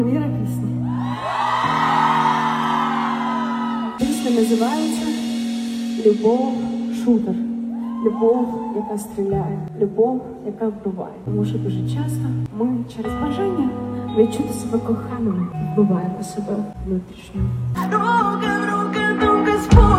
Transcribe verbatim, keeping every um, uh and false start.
Віра пісні. Пісня називається «Любов шутер». Любов, яка стріляє, любов, яка вбиває. Тому що дуже часто ми через бажання відчути себе коханими, вбиваємо себе внутрішньо. Руки в руки, думки спо